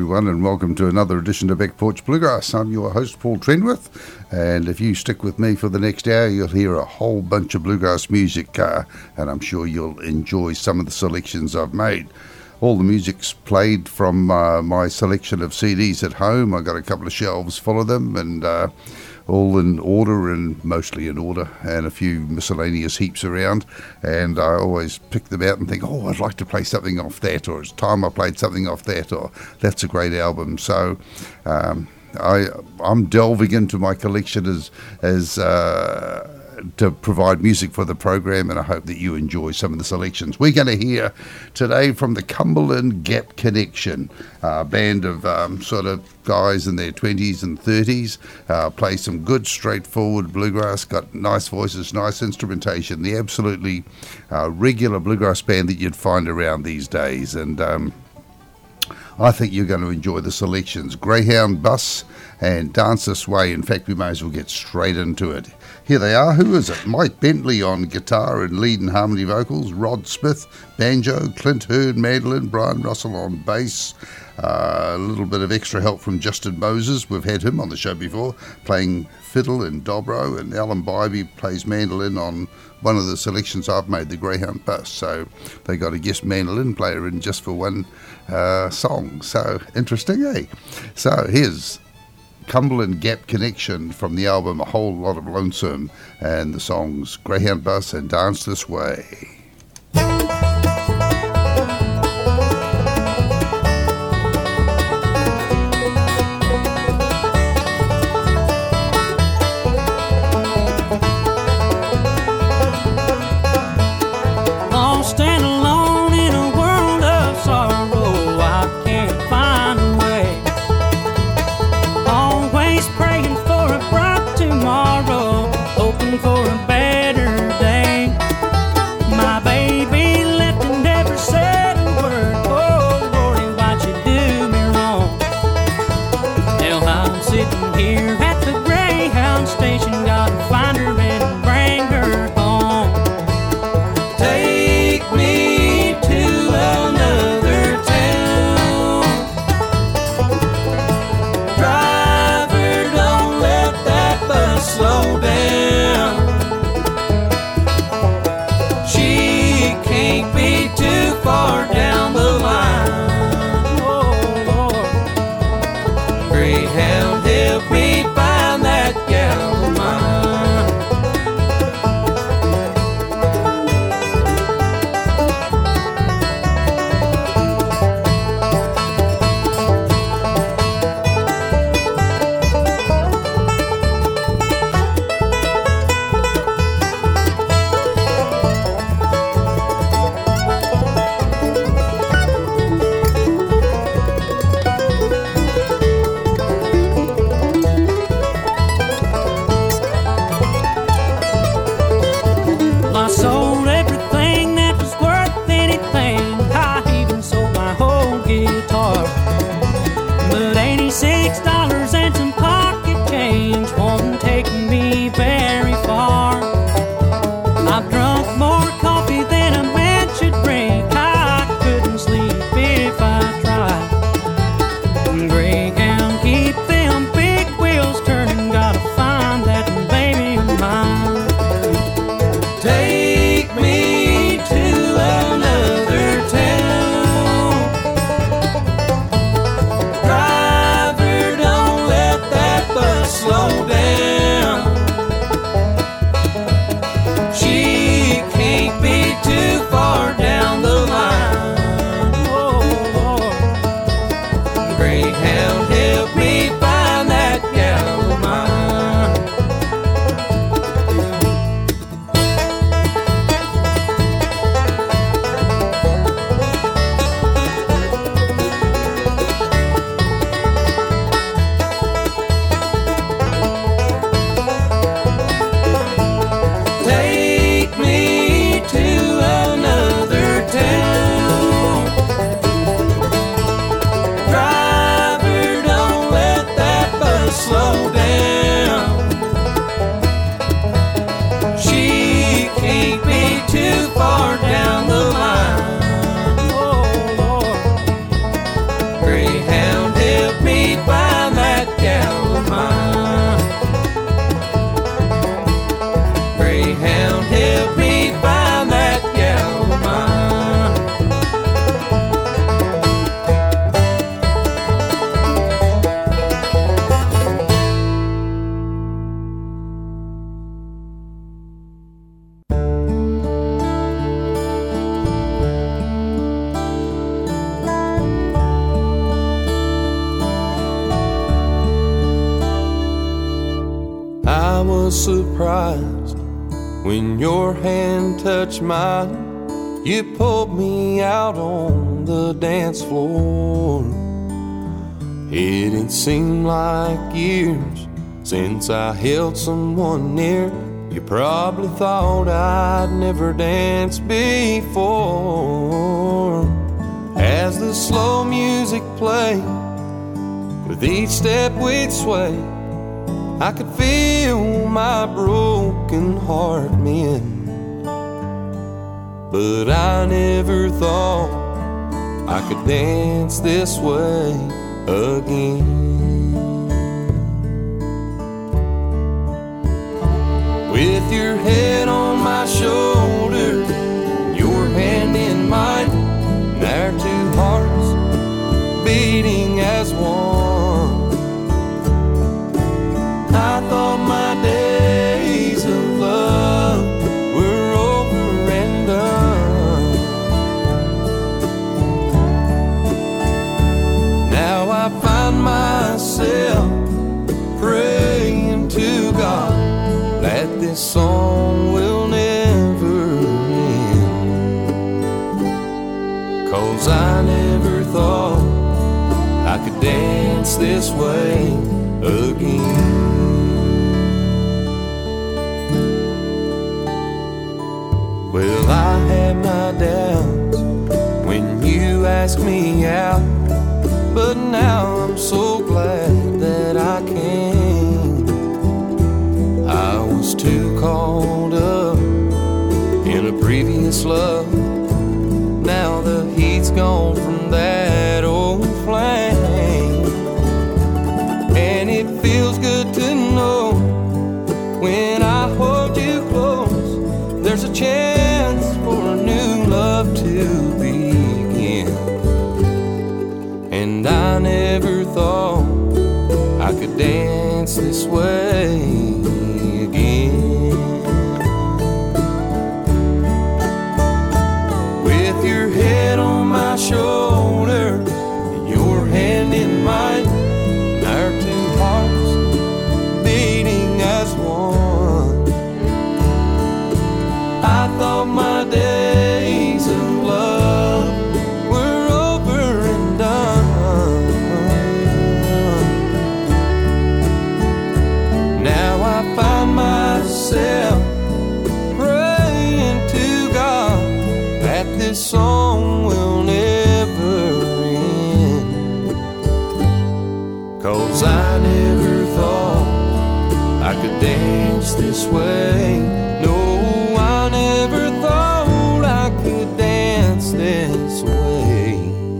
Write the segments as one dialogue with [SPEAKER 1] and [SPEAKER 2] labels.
[SPEAKER 1] everyone, and welcome to another edition of Back Porch Bluegrass. I'm your host, Paul Trenworth, and if you stick with me for the next hour, you'll hear a whole bunch of bluegrass music, and I'm sure you'll enjoy some of the selections I've made. All the music's played from my selection of CDs at home. I've got a couple of shelves full of them, and all in order, and mostly in order, and a few miscellaneous heaps around, and I always pick them out and think, oh, I'd like to play something off that, or it's time I played something off that, or that's a great album. So I'm delving into my collection as to provide music for the program, and I hope that you enjoy some of the selections. We're going to hear today from the Cumberland Gap Connection, a band of sort of guys in their 20s and 30s, play some good straightforward bluegrass, got nice voices, nice instrumentation, the absolutely regular bluegrass band that you'd find around these days, and I think you're going to enjoy the selections. Greyhound Bus and Dance This Way. In fact, we may as well get straight into it. Here they are. Who is it? Mike Bentley on guitar and lead and harmony vocals, Rod Smith, banjo, Clint Hurd, mandolin, Brian Russell on bass, a little bit of extra help from Justin Moses. We've had him on the show before, playing fiddle and dobro, and Alan Bybee plays mandolin on one of the selections I've made, the Greyhound Bus. So they got a guest mandolin player in just for one song. So interesting, eh? So here's Cumberland Gap Connection from the album A Whole Lot of Lonesome, and the songs Greyhound Bus and Dance This Way.
[SPEAKER 2] For a better day, my baby left and never said a word. Oh Lordy, why'd you do me wrong? Now I'm sitting here at the Greyhound station, gotta find her and bring her home. Take me to another town. Driver, don't let that bus slow down. Far down the line, oh Lord, Greyhound, help me find that gal of mine.
[SPEAKER 3] was surprised when your hand touched mine. You pulled me out on the dance floor. It didn't seem like years since I held someone near. You probably thought I'd never danced before. As the slow music played, with each step we'd sway, I could feel my broken heart mend. But I never thought I could dance this way again. With your head on my shoulder, your hand in mine, and our two hearts beating as one. I thought my days of love were over and done. Now I find myself praying to God that this song will never end. 'Cause I never thought I could dance this way again. Well, I had my doubts when you asked me out, but now I'm so glad that I came. I was too caught up in a previous love. Now the heat's gone from that old flame, and it feels good to know when I hold you close, there's a chance for a new love to begin. And I never thought I could dance this way again. With your head on my shoulder and your hand in mine, our two hearts beating as one. I thought my days of love were over and done. Now I find myself praying to God that this song will never end. 'Cause I never thought I could dance this way. No, I never thought I could dance this way.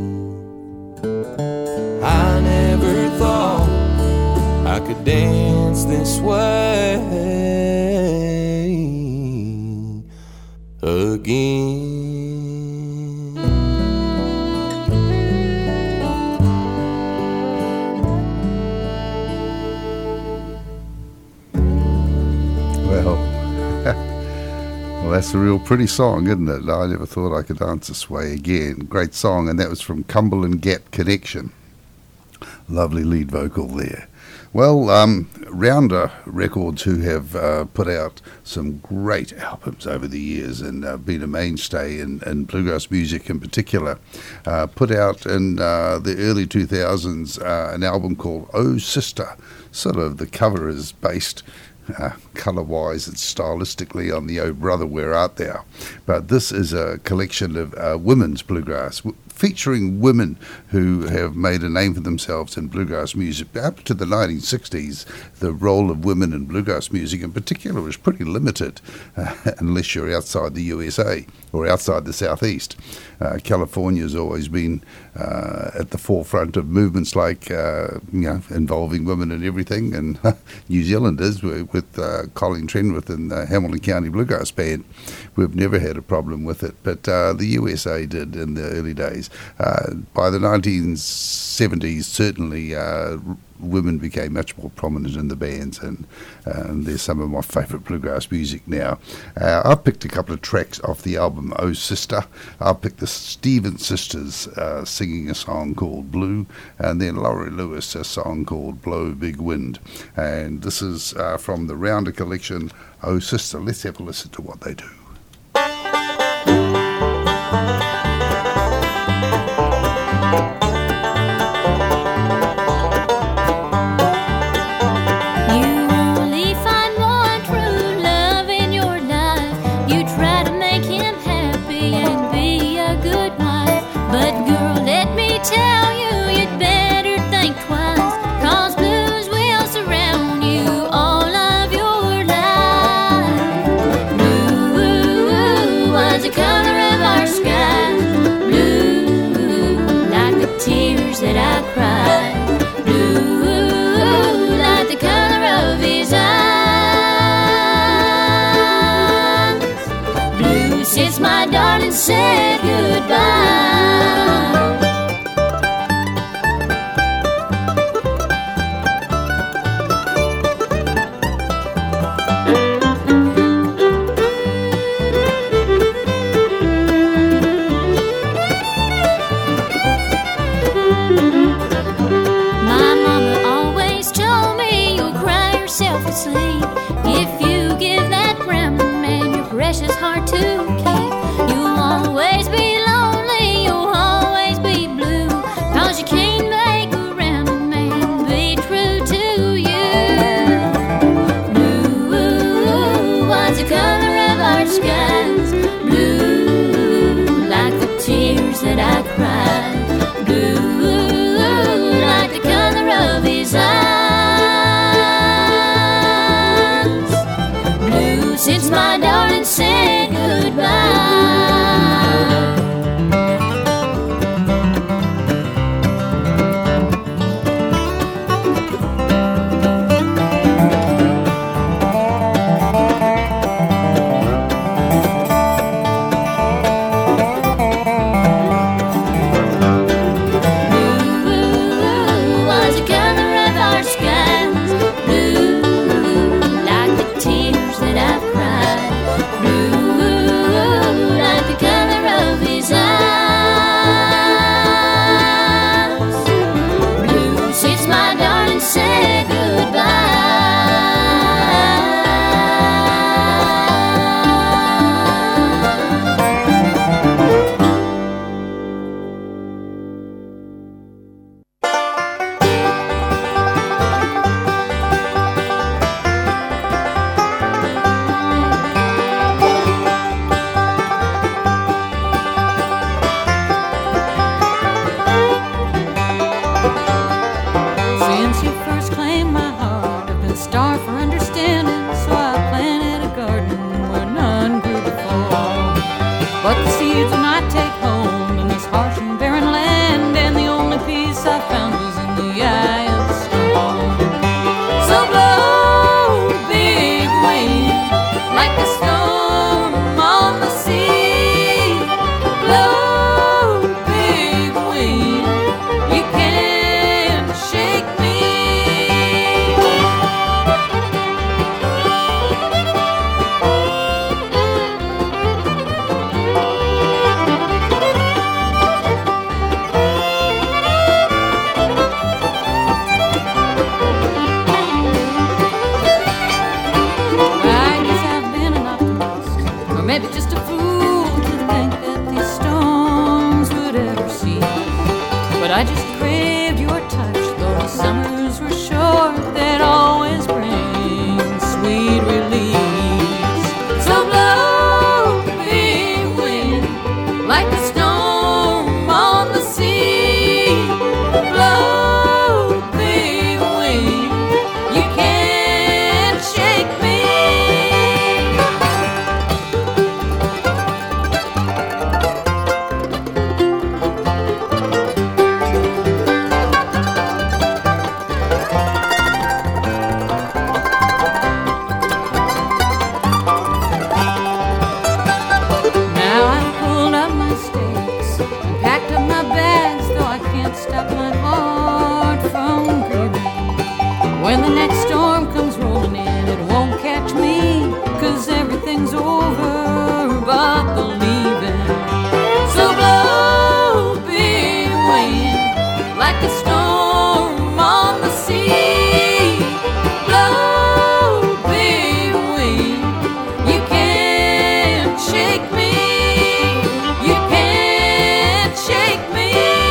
[SPEAKER 3] I never thought I could dance this way again.
[SPEAKER 1] Well, that's a real pretty song, isn't it? I never thought I could dance this way again. Great song, and that was from Cumberland Gap Connection. Lovely lead vocal there. Well, Rounder Records, who have put out some great albums over the years and been a mainstay in bluegrass music in particular, put out in the early 2000s an album called Oh Sister. Sort of the cover is based colour-wise and stylistically on the Oh Brother Where Art Thou. But this is a collection of women's bluegrass, featuring women who have made a name for themselves in bluegrass music. Up to the 1960s, the role of women in bluegrass music in particular was pretty limited, unless you're outside the USA or outside the Southeast. California's always been at the forefront of movements like, involving women in everything, and New Zealand is with Colin Trenwith and the Hamilton County Bluegrass Band. We've never had a problem with it, but the USA did in the early days. days. By the 1970s, certainly women became much more prominent in the bands, and there's some of my favourite bluegrass music now. I've picked a couple of tracks off the album Oh Sister. I've picked the Stevens Sisters singing a song called Blue, and then Laurie Lewis a song called Blow Big Wind. And this is from the Rounder collection, Oh Sister. Let's have a listen to what they do.
[SPEAKER 4] Said goodbye. My mama always told me you'll cry yourself to sleep if you give that brown man your precious heart to keep. Always be lonely, you'll always be blue, 'cause you can't make a round man be true to you. Blue was the color of our skies, blue like the tears that I cried, blue like the color of his eyes, blue since my darling said goodbye.
[SPEAKER 2] the next storm comes rolling in, it won't catch me, 'cause everything's over but the leaving. So blow, big wind, like a storm on the sea. Blow, big wind, you can't shake me, you can't shake me.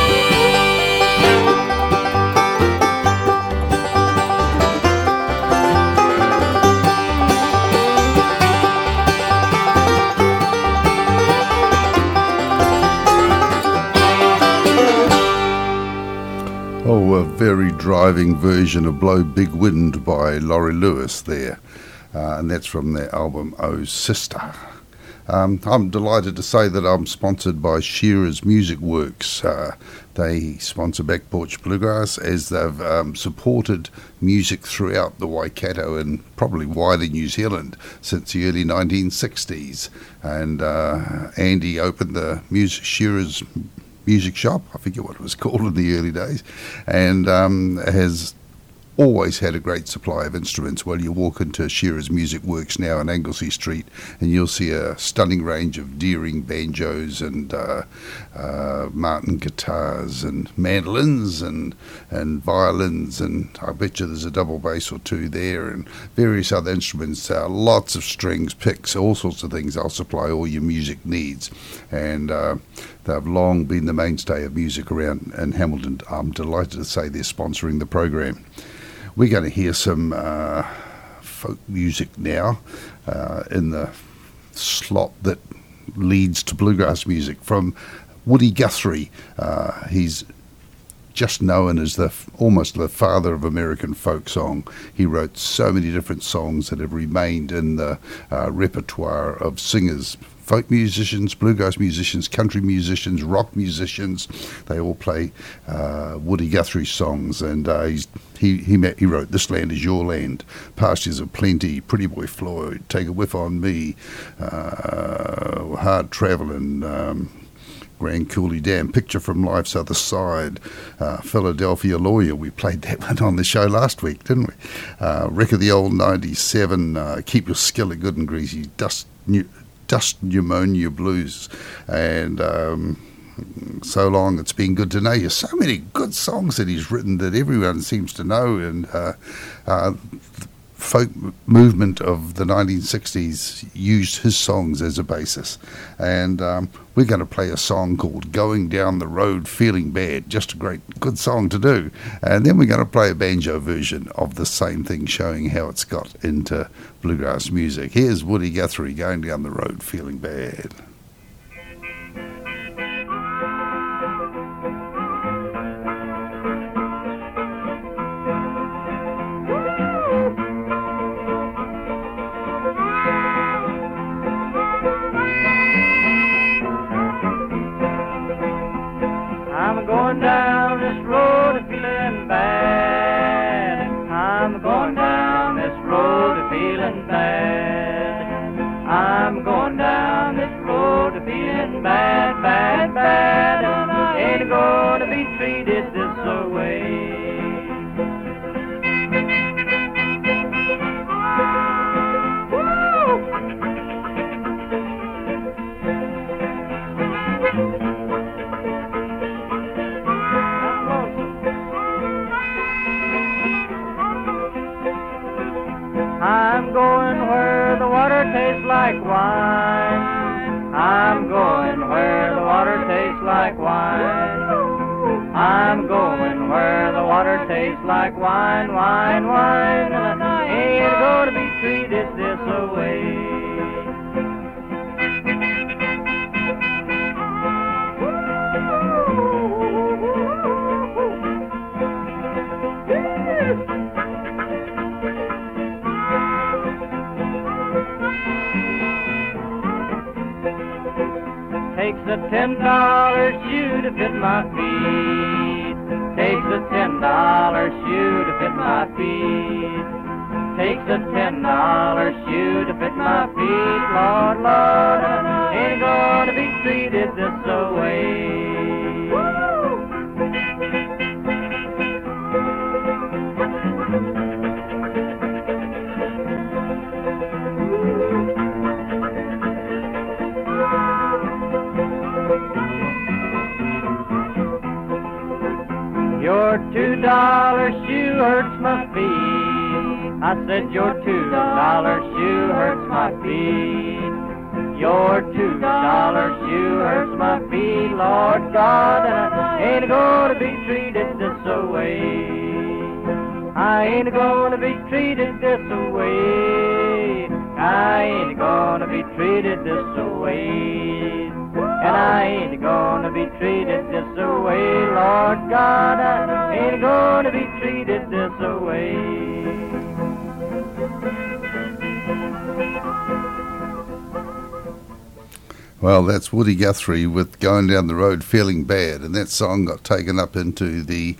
[SPEAKER 1] Oh, a very driving version of Blow Big Wind by Laurie Lewis there. And that's from their album Oh Sister. I'm delighted to say that I'm sponsored by Shearer's Music Works. They sponsor Back Porch Bluegrass, as they've supported music throughout the Waikato and probably wider New Zealand since the early 1960s. And Andy opened the Shearer's Music Shop, I forget what it was called in the early days, and has always had a great supply of instruments. Well, you walk into Shearer's Music Works now on Anglesey Street and you'll see a stunning range of Deering banjos and Martin guitars and mandolins and violins, and I bet you there's a double bass or two there and various other instruments, lots of strings, picks, all sorts of things. I'll supply all your music needs, and they've long been the mainstay of music around in Hamilton. I'm delighted to say they're sponsoring the program. We're going to hear some folk music now in the slot that leads to bluegrass music from Woody Guthrie. He's just known as almost the father of American folk song. He wrote so many different songs that have remained in the repertoire of singers, folk musicians, bluegrass musicians, country musicians, rock musicians. They all play Woody Guthrie songs, and he wrote This Land Is Your Land, Pastures of Plenty, Pretty Boy Floyd, Take a Whiff on Me, Hard Travelin', Grand Coulee Dam, Picture from Life's Other Side, Philadelphia Lawyer. We played that one on the show last week, didn't we? Wreck of the Old 97, Keep Your Skillet Good and Greasy, Dust Pneumonia Blues, and So Long It's Been Good to Know You. So many good songs that he's written that everyone seems to know, and the folk movement of the 1960s used his songs as a basis. And we're going to play a song called Going Down the Road Feeling Bad, just a good song to do. And then we're going to play a banjo version of the same thing, showing how it's got into bluegrass music. Here's Woody Guthrie, Going Down the Road Feeling Bad.
[SPEAKER 2] I'm going down this road feeling bad. I'm going down this road feeling bad. I'm going down this road feeling bad, bad, bad. Ain't gonna be treated this way. I'm going where the water tastes like wine. I'm going where the water tastes like wine. I'm going where the water tastes like wine, wine, wine. Ain't gonna be treated this way. Takes a $10 shoe to fit my feet. Takes a $10 shoe to fit my feet. Takes a $10 shoe to fit my feet. Lord, Lord, ain't gonna be treated this way. $2 shoe hurts my feet. I said your $2 shoe hurts my feet. Your $2 shoe hurts my feet, Lord God, and I ain't gonna be treated this way. I ain't gonna be treated this way. I ain't gonna be treated this way. And I ain't gonna be treated this way, Lord God, I ain't gonna be treated this way.
[SPEAKER 1] Well, that's Woody Guthrie with Going Down the Road Feeling Bad, and that song got taken up into the,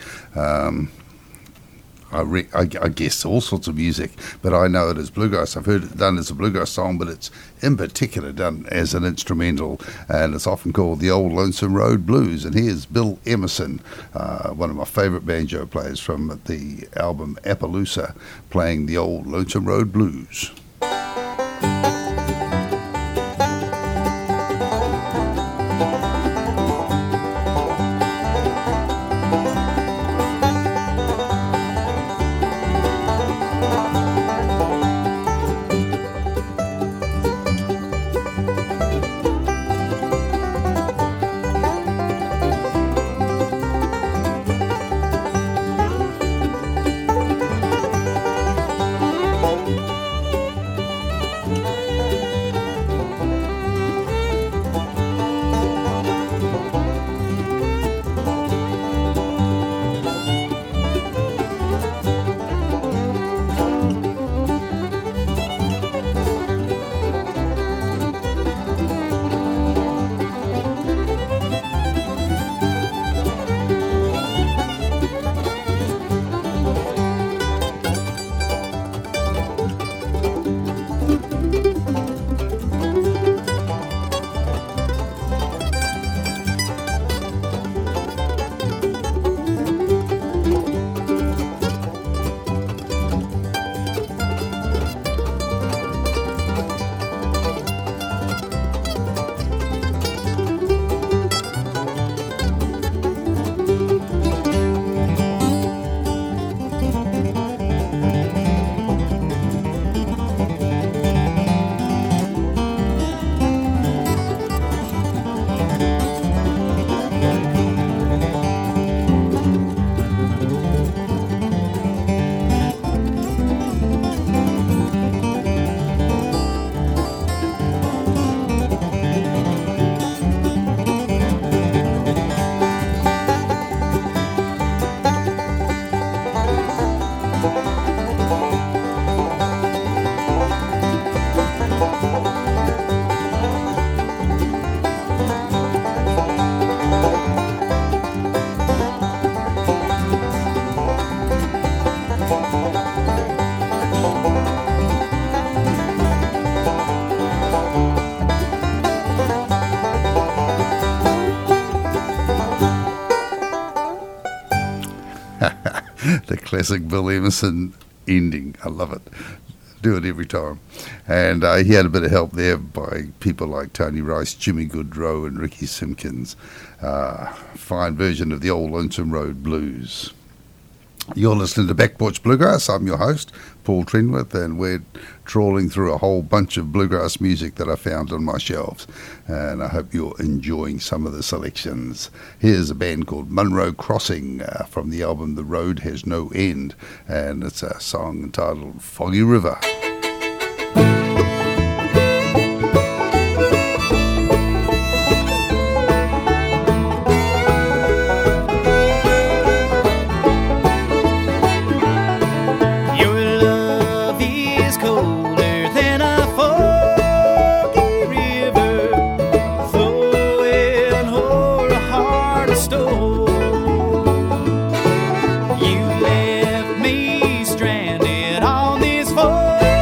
[SPEAKER 1] I guess, all sorts of music, but I know it as bluegrass. I've heard it done as a bluegrass song, but it's in particular done as an instrumental, and it's often called the Old Lonesome Road Blues. And here's Bill Emerson, one of my favourite banjo players from the album Appaloosa, playing the Old Lonesome Road Blues. The classic Bill Emerson ending. I love it. Do it every time. And he had a bit of help there by people like Tony Rice, Jimmy Goodrow and Ricky Simpkins. Fine version of the Old Lonesome Road Blues. You're listening to Back Porch Bluegrass. I'm your host, Paul Trenwith, and we're trawling through a whole bunch of bluegrass music that I found on my shelves, and I hope you're enjoying some of the selections. Here's a band called Monroe Crossing from the album The Road Has No End, and it's a song entitled Foggy River.
[SPEAKER 5] You left me stranded on this forest.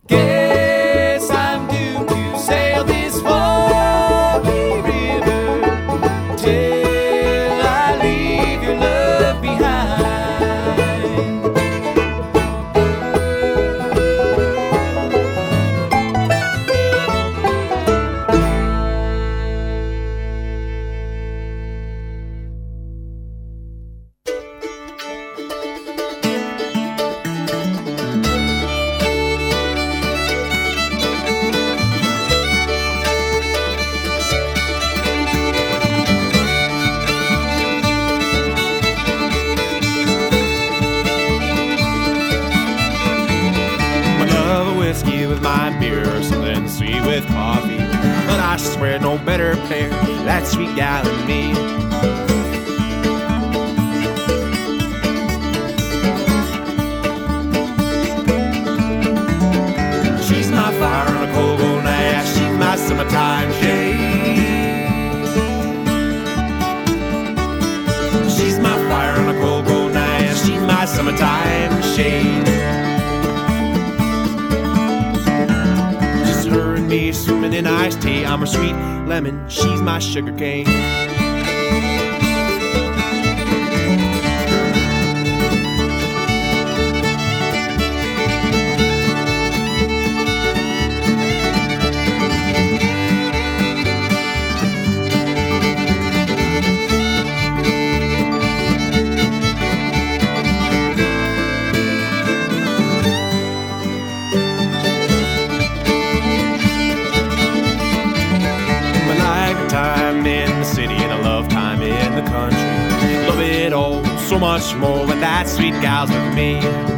[SPEAKER 3] Guess I'm doomed to sail this foggy river till I leave your love behind. My beer or something sweet with coffee, but I swear no better pair, that sweet gal and me. She's my fire on a cold gold night, she's my summertime shade. She's my fire on a cold gold night, she's my summertime shade. Me swimming in iced tea, I'm her sweet lemon, she's my sugar cane. So much more when that sweet gal's with me.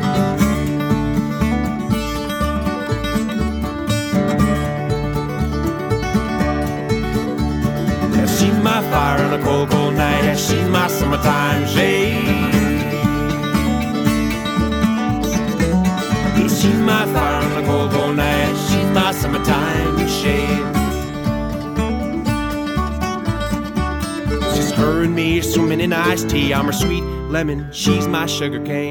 [SPEAKER 3] Yeah, she's my fire on a cold, cold night. Yeah, she's my summertime shade. Yeah, she's my fire on a cold, cold night. Yeah, she's my summertime shade. She's her and me swimming in iced tea. I'm her sweet lemon, she's my sugar cane.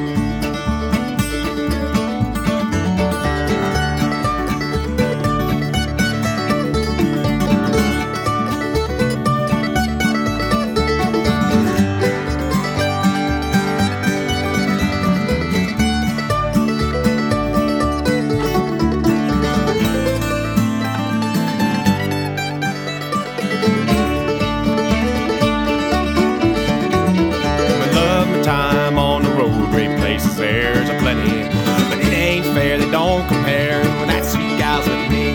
[SPEAKER 3] There's a plenty, but it ain't fair, they don't compare when that sweet gal's with me.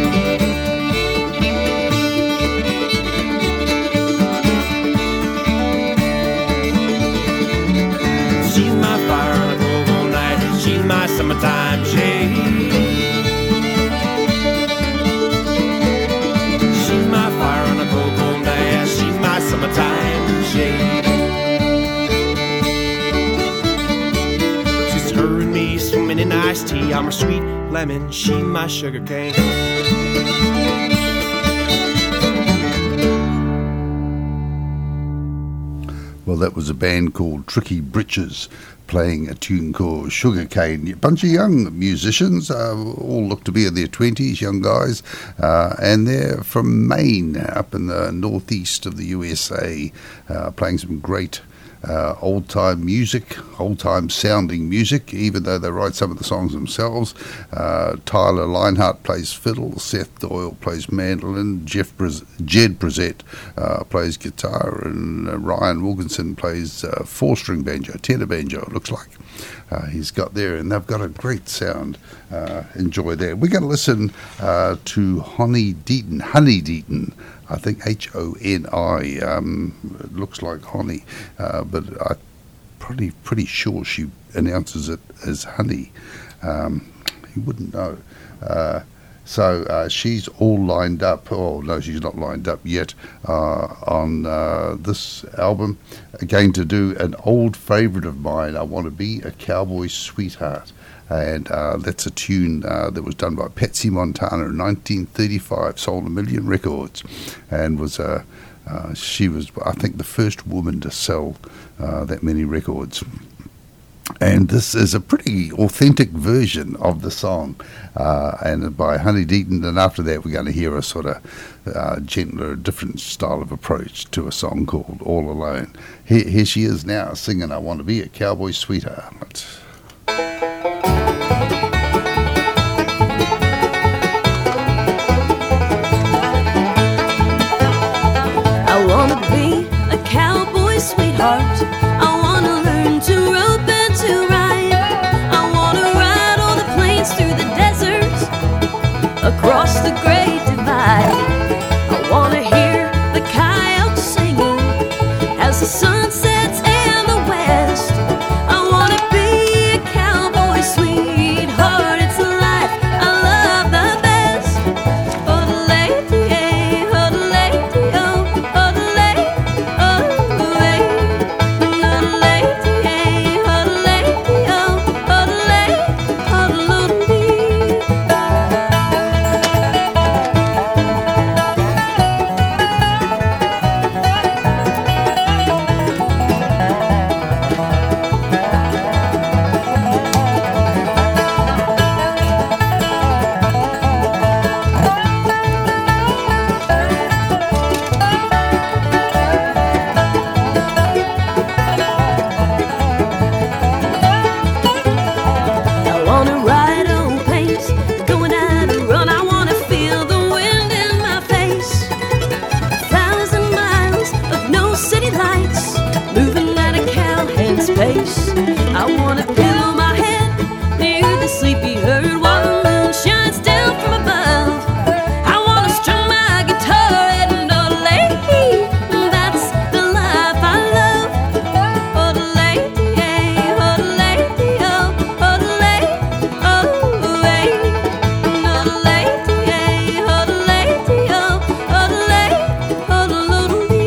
[SPEAKER 3] She's my fire on a cold, cold night, she's my summertime shade. She's my fire on a cold, cold night, she's my summertime shade. Her and me swimming in iced tea, I'm her sweet lemon, she's my sugar cane.
[SPEAKER 1] Well, that was a band called Tricky Britches playing a tune called Sugarcane. A bunch of young musicians, all look to be in their 20s, young guys, and they're from Maine, up in the northeast of the USA, playing some great old-time music, old-time sounding music, even though they write some of the songs themselves. Tyler Leinhart plays fiddle, Seth Doyle plays mandolin, Jed Brissett plays guitar, and Ryan Wilkinson plays four-string banjo, tenor banjo, it looks like. He's got there, and they've got a great sound. Enjoy that. We're going to listen to Honey Deaton, I think Honi. It looks like Honey, but I'm pretty sure she announces it as Honey. You wouldn't know. So she's all lined up. Oh, no, she's not lined up yet on this album. Again, to do an old favourite of mine, I Want to Be a Cowboy Sweetheart. And that's a tune that was done by Patsy Montana in 1935, sold 1 million records, and was she was, I think, the first woman to sell that many records. And this is a pretty authentic version of the song, and by Honey Deaton. And after that, we're going to hear a sort of gentler, different style of approach to a song called All Alone. Here she is now singing I Want to Be a Cowboy Sweetheart.
[SPEAKER 5] I want to be a cowboy sweetheart. I want to learn to rope and to ride. I want to ride all the plains through the desert, across the great divide. I want to hear the coyotes singing as the sun sets in the west. I want to be a cowboy sweetheart. It's a life I love the best. Oh, the lady, oh, the lady, oh, oh, the lady, oh, the lady, oh, the lady, oh, the lady, oh, oh, the lady, oh, the little bee. I wanna ride on pace, going at a run. I wanna feel the wind in my face. 1,000 miles of no city lights, moving at a cowhand's pace. I wanna pillow my head near the sleepy herd while the moon shines down from above. I wanna strum my guitar and oh, lady, that's the life I love. Oh, the lady, oh, the lady, oh, oh, the lady, oh, the lady, oh, the lady, oh, the lady, oh, oh, the lady, oh, the little bee.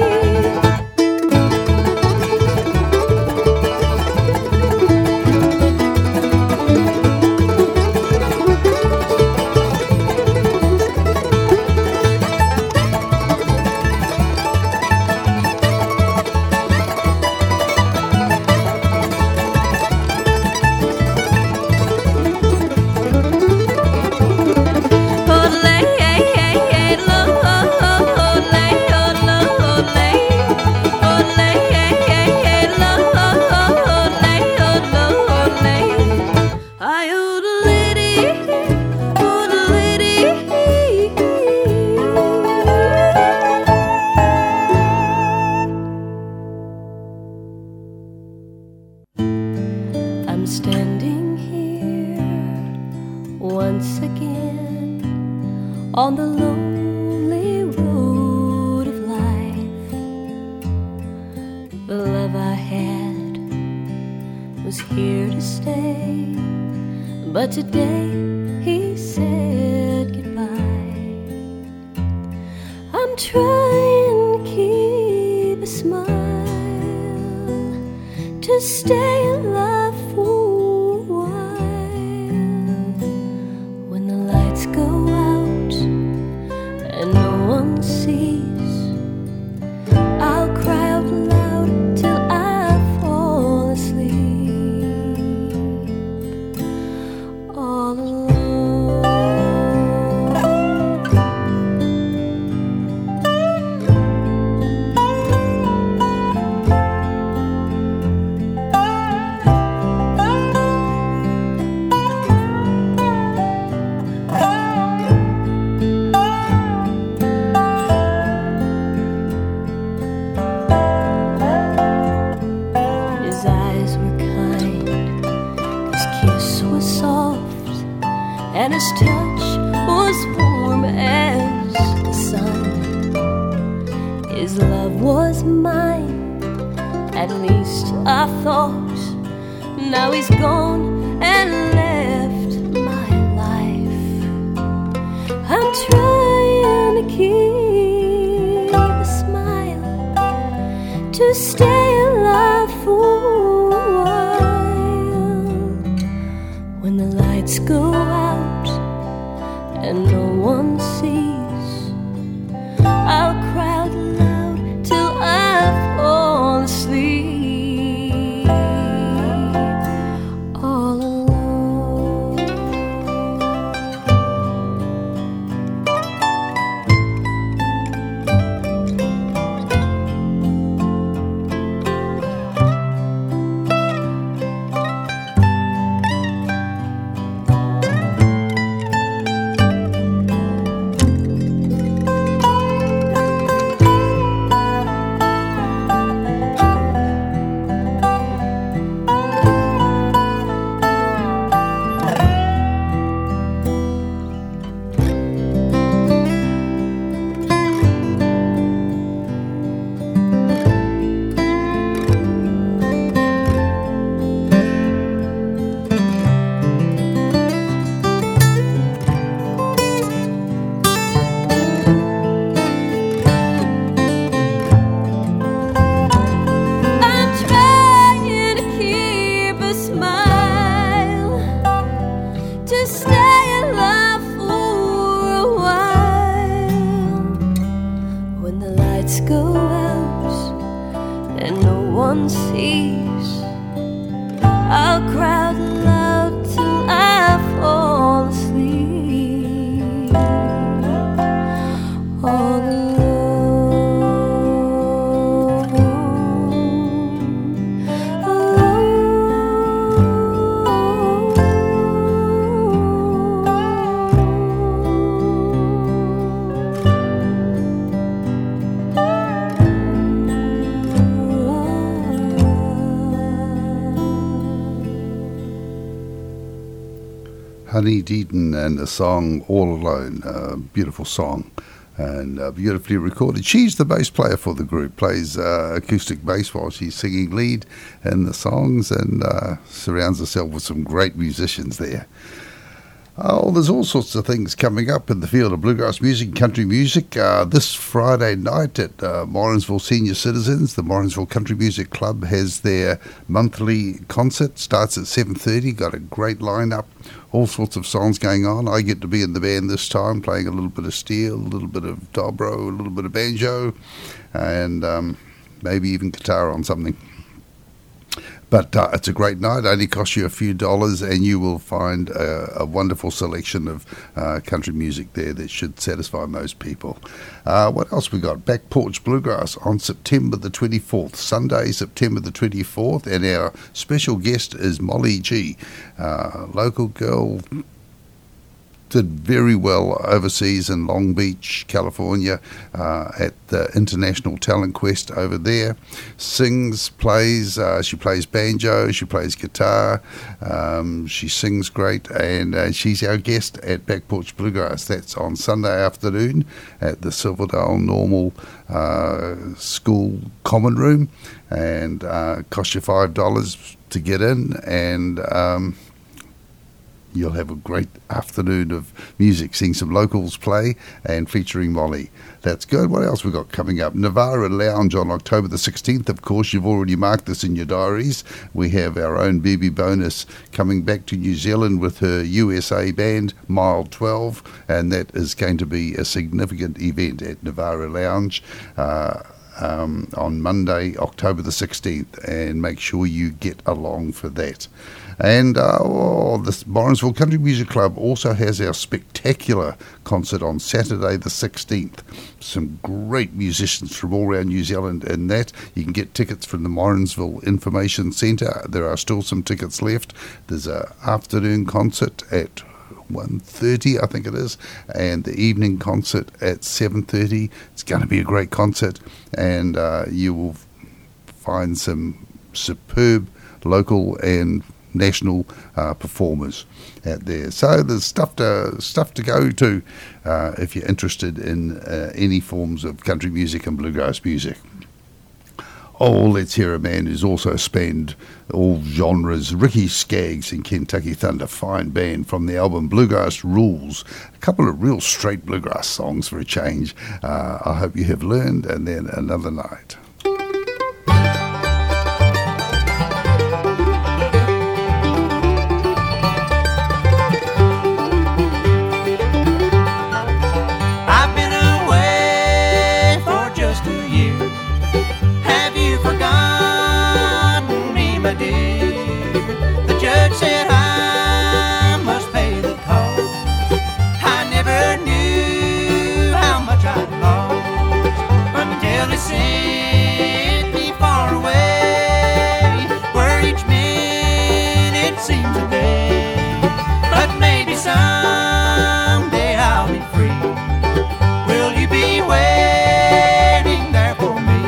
[SPEAKER 5] I'm standing here once again on the lonely road of life. The love I had was here to stay, but today he said goodbye. I'm trying to keep a smile, to stay alive for a while. When the lights go out and no one sees, I'll cry out loud till I fall asleep. All alone. His eyes were kind, his kiss was soft, and his touch was warm as the sun. His love was mine, at least I thought. Now he's gone and left my life. I'm trying to keep a smile, to stay alive for a while. When the lights go out and no one sees, I'll cry out loud till I fall asleep.
[SPEAKER 1] Honey Deaton and the song All Alone, a beautiful song and beautifully recorded. She's the bass player for the group, plays acoustic bass while she's singing lead in the songs, and surrounds herself with some great musicians there. Oh, there's all sorts of things coming up in the field of bluegrass music and country music. This Friday night at Morrinsville Senior Citizens, the Morrinsville Country Music Club has their monthly concert. Starts at 7:30. Got a great lineup, all sorts of songs going on. I get to be in the band this time, playing a little bit of steel, a little bit of dobro, a little bit of banjo, and maybe even guitar on something. But it's a great night. It only costs you a few dollars, and you will find a wonderful selection of country music there that should satisfy most people. What else we got? Back Porch Bluegrass on September the 24th, Sunday, September the 24th, and our special guest is Molly G, local girl. Did very well overseas in Long Beach, California, at the International Talent Quest over there. Sings, plays, she plays banjo, she plays guitar, she sings great, and she's our guest at Back Porch Bluegrass. That's on Sunday afternoon at the Silverdale Normal School Common Room, and costs you $5 to get in, and you'll have a great afternoon of music, seeing some locals play and featuring Molly. That's good. What else we got coming up? Navara Lounge on October the 16th. Of course, you've already marked this in your diaries. We have our own BB Bonus coming back to New Zealand with her USA band, Mile 12, and that is going to be a significant event at Navara Lounge on Monday, October the 16th, and make sure you get along for that. And the Morrinsville Country Music Club also has our spectacular concert on Saturday the 16th. Some great musicians from all around New Zealand in that. You can get tickets from the Morrinsville Information Centre. There are still some tickets left. There's an afternoon concert at 1:30, I think it is, and the evening concert at 7:30. It's going to be a great concert, and you will find some superb local and national performers out there. So there's stuff to go to if you're interested in any forms of country music and bluegrass music. Oh, let's hear a man who's also spanned all genres. Ricky Skaggs and Kentucky Thunder, fine band from the album Bluegrass Rules. A couple of real straight bluegrass songs for a change. I hope you have learned, and then Another Night.
[SPEAKER 2] Sent me far away, where each minute seems a day. But maybe someday I'll be free. Will you be waiting there for me?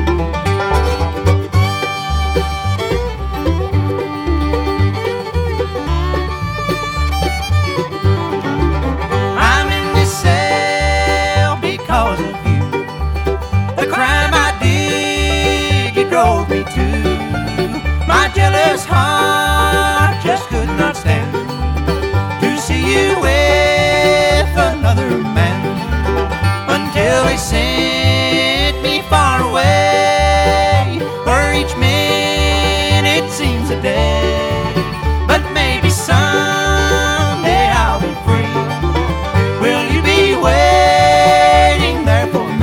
[SPEAKER 2] I'm in this cell because of you. The crime I did, you drove me to. My jealous heart just could not stand to see you with another man, until they sent me far away, where each minute seems a day. But maybe someday I'll be free. Will you be waiting there for me?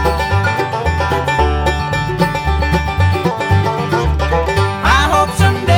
[SPEAKER 2] I hope someday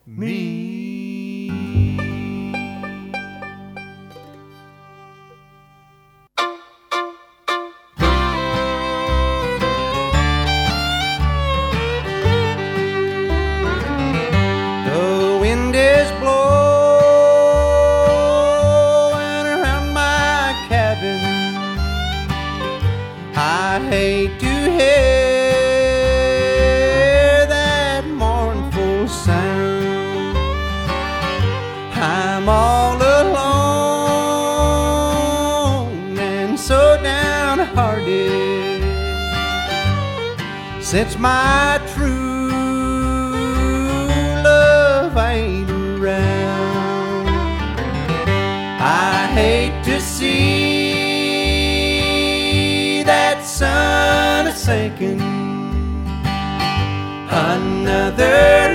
[SPEAKER 3] The wind is blowing around my cabin. I hate to hear that mournful sound. I'm all alone and so downhearted since my true love ain't around. I hate to see that sun a sinking. Another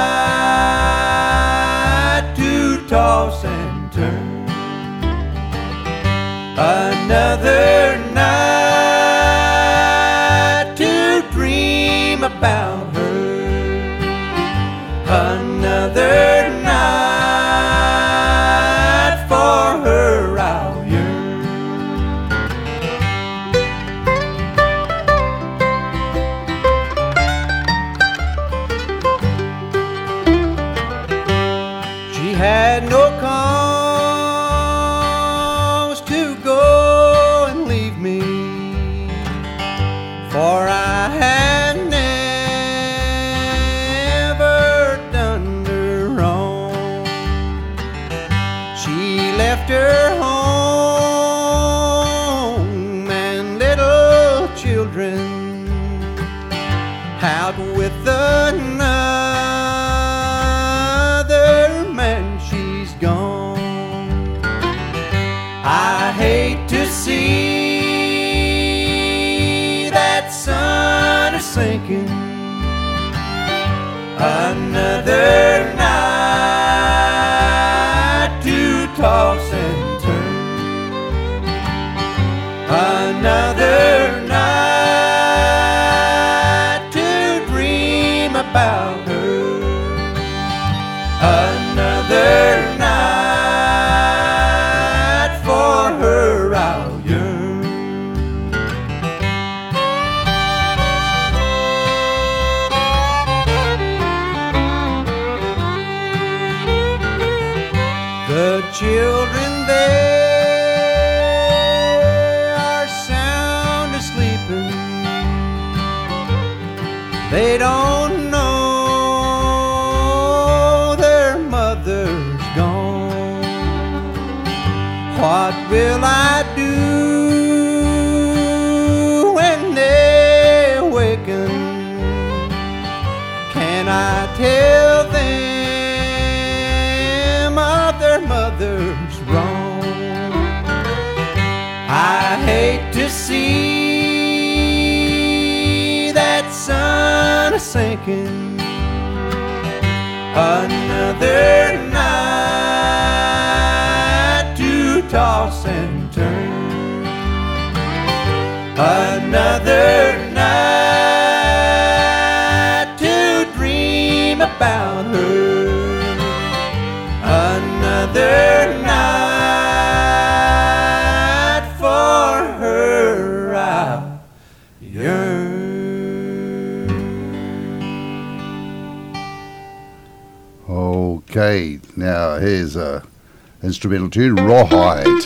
[SPEAKER 3] night to toss and turn. Another night to dream about her. Another night for her I'll yearn. She had no cause to go and leave me, for I had never done her wrong. She left her home and little children out with another man. She's gone. I hate to see that sun is sinking. Another night to toss and turn. Another night to dream about her. Another night for her I'll yearn. The children there are sound asleeping. They don't know their mother's gone. What will I do when they awaken? Can I tell them of their mother's wrong? I hate to see that sun a sinking. Another night to toss and turn. Another night to dream about her. Another night for her I'll yearn.
[SPEAKER 1] Okay, now here's a instrumental tune, Rawhide.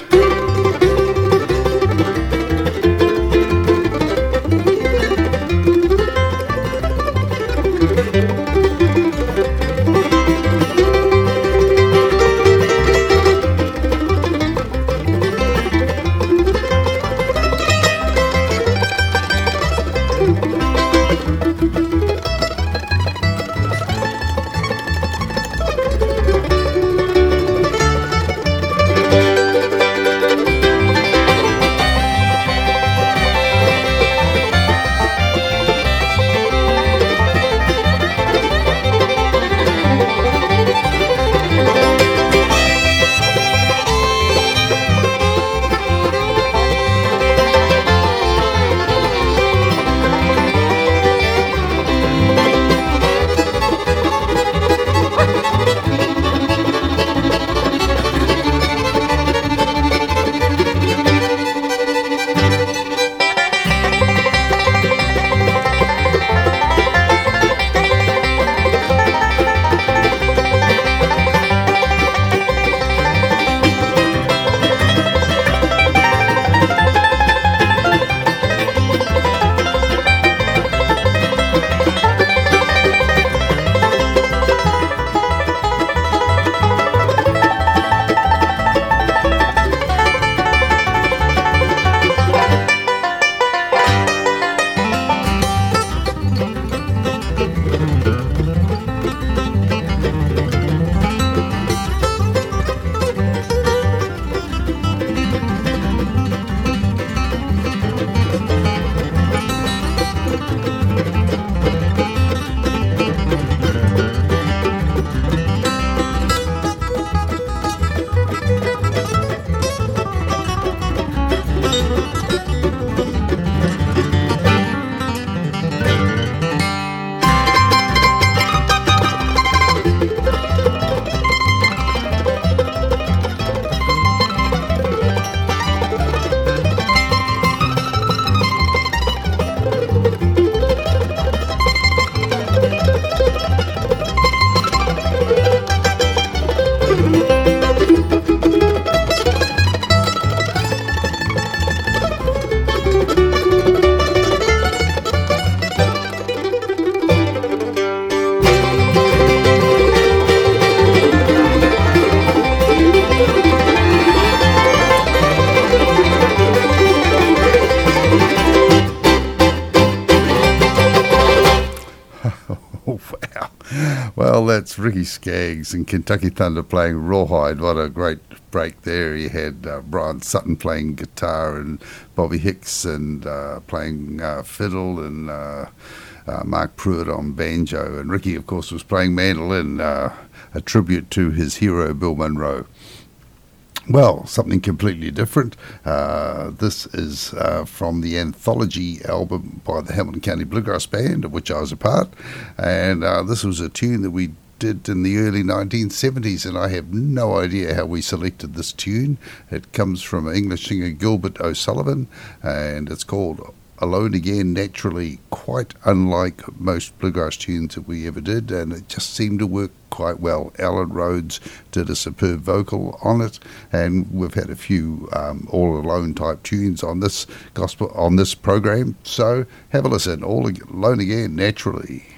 [SPEAKER 1] Well, that's Ricky Skaggs and Kentucky Thunder playing Rawhide. What a great break there. He had Brian Sutton playing guitar and Bobby Hicks and playing fiddle and Mark Pruitt on banjo. And Ricky, of course, was playing mandolin, a tribute to his hero, Bill Monroe. Well, something completely different. This is from the anthology album by the Hamilton County Bluegrass Band, of which I was a part. And this was a tune that we did in the early 1970s, and I have no idea how we selected this tune. It comes from English singer Gilbert O'Sullivan, and it's called Alone Again, naturally, quite unlike most bluegrass tunes that we ever did, and it just seemed to work quite well. Alan Rhodes did a superb vocal on it, and we've had a few all alone type tunes on this gospel on this program. So have a listen. All Alone Again, naturally.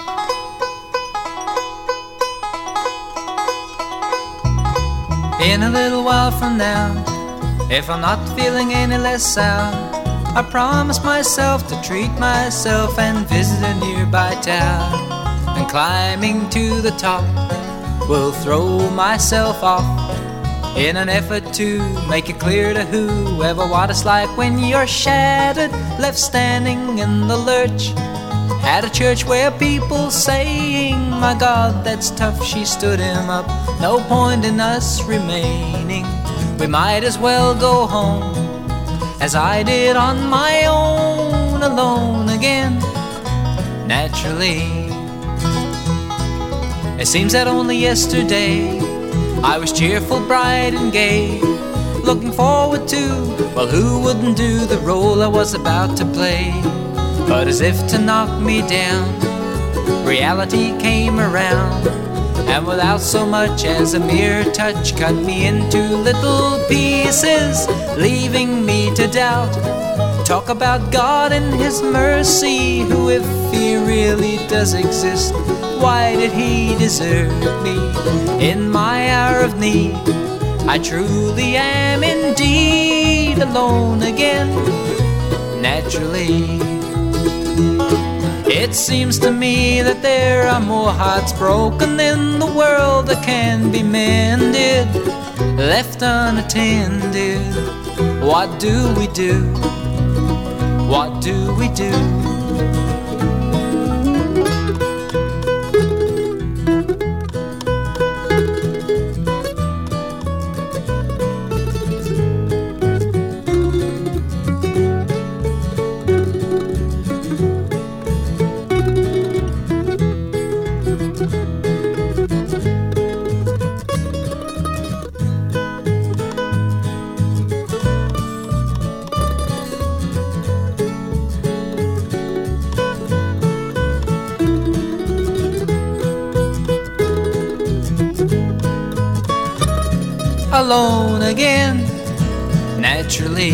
[SPEAKER 6] In a little while from now, if I'm not feeling any less sound, I promise myself to treat myself and visit a nearby town. And climbing to the top, will throw myself off in an effort to make it clear to whoever what it's like when you're shattered, left standing in the lurch at a church where people saying, my God, that's tough, she stood him up. No point in us remaining, we might as well go home, as I did on my own, alone again, naturally. It seems that only yesterday I was cheerful, bright and gay, looking forward to, well, who wouldn't do the role I was about to play. But as if to knock me down, reality came around, and without so much as a mere touch, cut me into little pieces, leaving me to doubt. Talk about God and His mercy, who, if He really does exist, why did He desert me in my hour of need? I truly am indeed alone again, naturally. It seems to me that there are more hearts broken in the world that can be mended, left unattended. What do we do? What do we do? Alone again, naturally.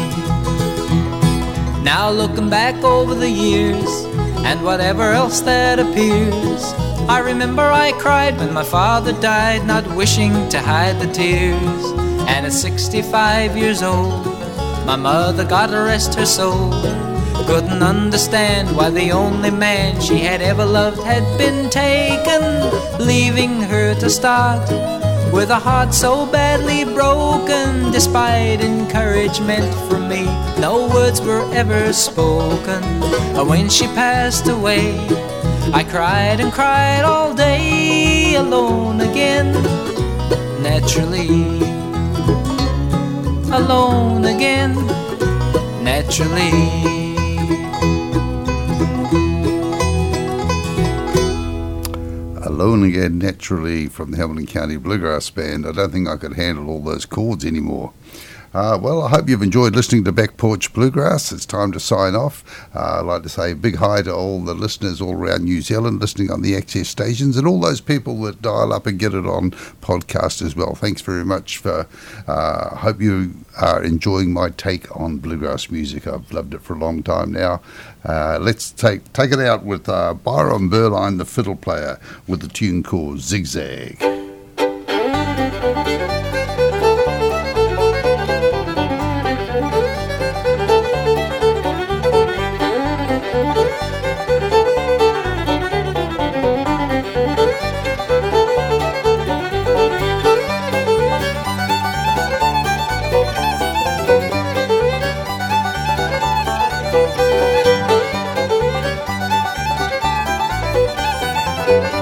[SPEAKER 6] Now looking back over the years and whatever else that appears, I remember I cried when my father died, not wishing to hide the tears. And at 65 years old, my mother, God rest her soul, couldn't understand why the only man she had ever loved had been taken, leaving her to start with a heart so badly broken. Despite encouragement from me, no words were ever spoken. When she passed away, I cried and cried all day, alone again, naturally. Alone again, naturally.
[SPEAKER 1] Alone Again, naturally, from the Hamilton County Bluegrass Band. I don't think I could handle all those chords anymore. Well, I hope you've enjoyed listening to Back Porch Bluegrass. It's time to sign off. I'd like to say a big hi to all the listeners all around New Zealand listening on the Access stations, and all those people that dial up and get it on podcast as well. Thanks very much for. Hope you are enjoying my take on bluegrass music. I've loved it for a long time now. Let's take it out with Byron Berline, the fiddle player, with the tune called Zigzag.
[SPEAKER 5] Thank you.